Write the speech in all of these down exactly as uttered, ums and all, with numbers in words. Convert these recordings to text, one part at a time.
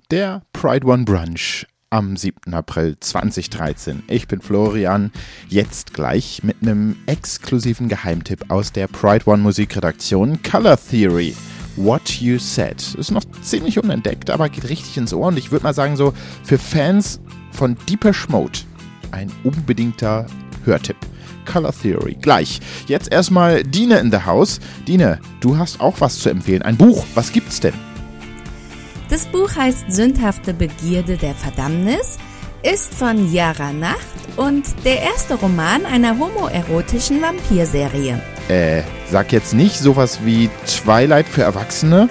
Der Pride One Brunch am siebten April zweitausenddreizehn. Ich bin Florian, jetzt gleich mit einem exklusiven Geheimtipp aus der Pride One Musikredaktion, Color Theory. What You Said. Ist noch ziemlich unentdeckt, aber geht richtig ins Ohr und ich würde mal sagen so, für Fans von Depeche Mode ein unbedingter Hörtipp. Color Theory. Gleich. Jetzt erstmal Dine in the House. Dine, du hast auch was zu empfehlen. Ein Buch. Was gibt's denn? Das Buch heißt Sündhafte Begierde der Verdammnis, ist von Yara Nacht und der erste Roman einer homoerotischen Vampirserie. Äh, sag jetzt nicht sowas wie Twilight für Erwachsene?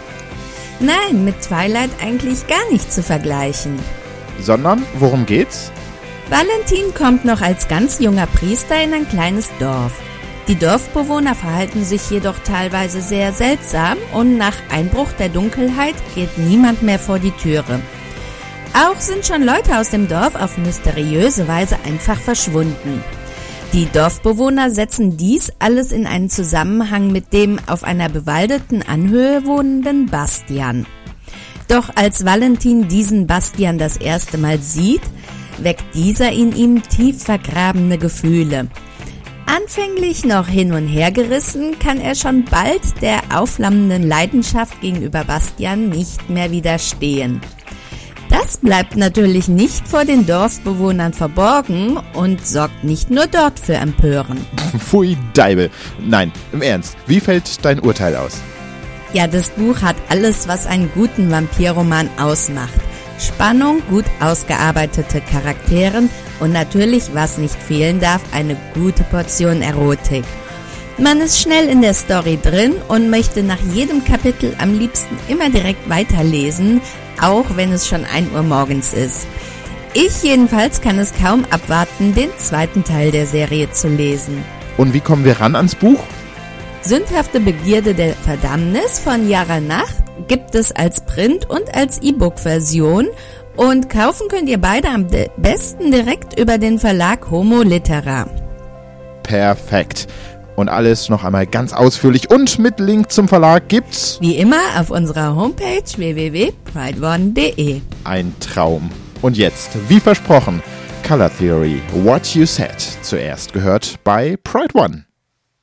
Nein, mit Twilight eigentlich gar nicht zu vergleichen. Sondern, worum geht's? Valentin kommt noch als ganz junger Priester in ein kleines Dorf. Die Dorfbewohner verhalten sich jedoch teilweise sehr seltsam und nach Einbruch der Dunkelheit geht niemand mehr vor die Türe. Auch sind schon Leute aus dem Dorf auf mysteriöse Weise einfach verschwunden. Die Dorfbewohner setzen dies alles in einen Zusammenhang mit dem auf einer bewaldeten Anhöhe wohnenden Bastian. Doch als Valentin diesen Bastian das erste Mal sieht, weckt dieser in ihm tief vergrabene Gefühle. Anfänglich noch hin und her gerissen, kann er schon bald der aufflammenden Leidenschaft gegenüber Bastian nicht mehr widerstehen. Das bleibt natürlich nicht vor den Dorfbewohnern verborgen und sorgt nicht nur dort für Empören. Pfui Deibel. Nein, im Ernst, wie fällt dein Urteil aus? Ja, das Buch hat alles, was einen guten Vampirroman ausmacht. Spannung, gut ausgearbeitete Charakteren und natürlich, was nicht fehlen darf, eine gute Portion Erotik. Man ist schnell in der Story drin und möchte nach jedem Kapitel am liebsten immer direkt weiterlesen, auch wenn es schon ein Uhr morgens ist. Ich jedenfalls kann es kaum abwarten, den zweiten Teil der Serie zu lesen. Und wie kommen wir ran ans Buch? Sündhafte Begierde der Verdammnis von Yara Nacht gibt es als Print- und als E-Book-Version und kaufen könnt ihr beide am de- besten direkt über den Verlag Homo Litera. Perfekt. Und alles noch einmal ganz ausführlich und mit Link zum Verlag gibt's wie immer auf unserer Homepage w w w punkt pride one punkt d e. Ein Traum. Und jetzt, wie versprochen, Color Theory, What You Said. Zuerst gehört bei Pride One.